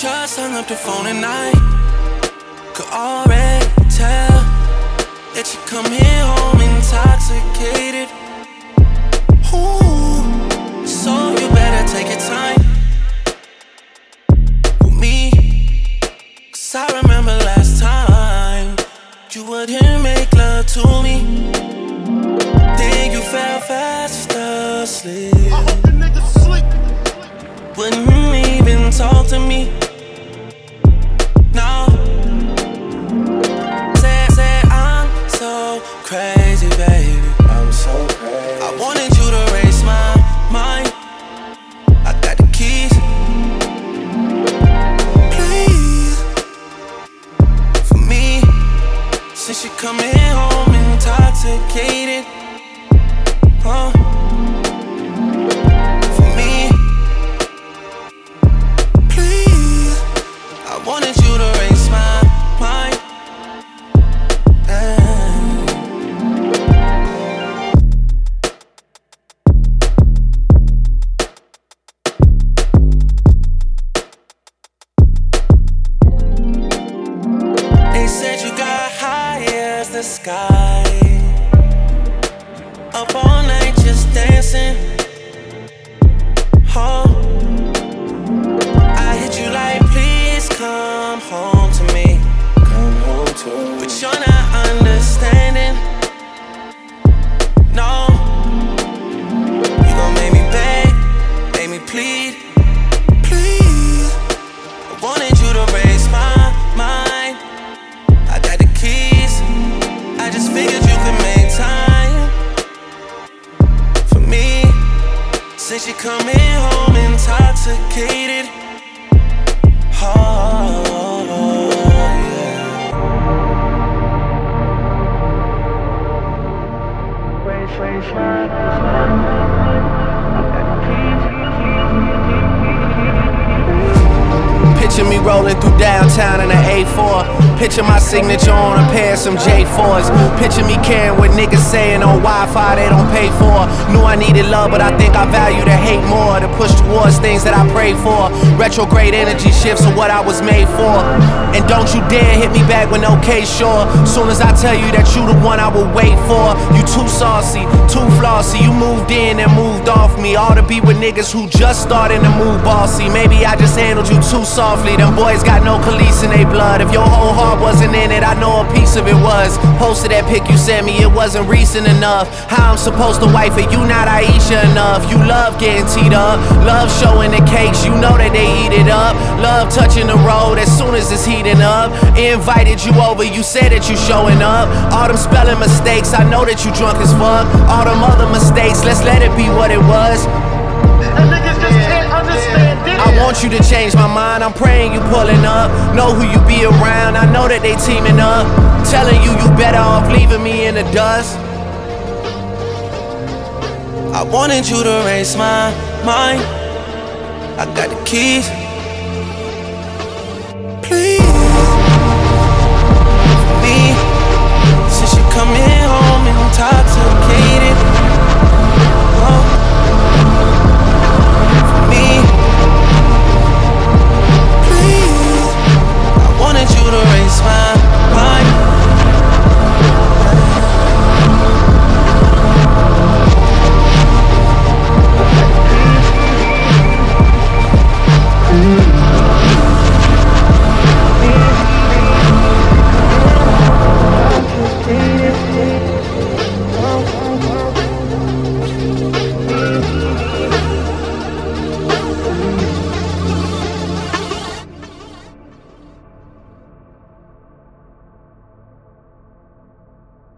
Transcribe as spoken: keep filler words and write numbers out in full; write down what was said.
Just hung up the phone and I could already tell that you come here home intoxicated. Ooh, so you better take your time with me, 'cause I remember last time you wouldn't make love to me, then you fell fast asleep. I hope the niggas sleep. Wouldn't even talk to me. No. Say, say I'm so crazy, baby. I'm so crazy. I wanted you to raise my mind. I got the keys. Please, for me, since you coming home intoxicated. Huh? For me, please, I wanted you to raise my mind. They said you got high as the sky, up all night just dancing. Oh, I hit you like, please come home to me, Come home to me. but you're not understanding. No, you gon' make me beg, make me plead, please. I wanted you to raise my mind. I got the keys. I just figured you could make time for me, since you coming home intoxicated. Oh, yeah. Raise, raise my Picture me rolling through downtown in an A four. Picture my signature on a pair of some J fours. Picture me caring what niggas saying on Wi-Fi they don't pay for. Knew I needed love, but I think I value the hate more. To push towards things that I pray for. Retrograde energy shifts are what I was made for. And don't you dare hit me back when okay, sure. Soon as I tell you that you the one I will wait for. You too saucy, too flossy. You moved in and moved off me. All to be with niggas who just starting to move bossy. Maybe I just handled you too softly. Them boys got no Khalees in they blood. If your whole heart wasn't in it, I know a piece of it was. Posted that pic you sent me, it wasn't recent enough. How I'm supposed to wife it, you not Aisha enough. You love getting teed up, love showing the cakes, you know that they eat it up. Love touching the road as soon as it's heating up. Invited you over, you said that you showing up. All them spelling mistakes, I know that you drunk as fuck. All them other mistakes, let's let it be what it was. And niggas just can't understand this. I want you to change my mind, I'm praying you pulling up. Know who you be around, I know that they teaming up. Telling you you better off leaving me in the dust. I wanted you to raise my mind. I got the keys. Please.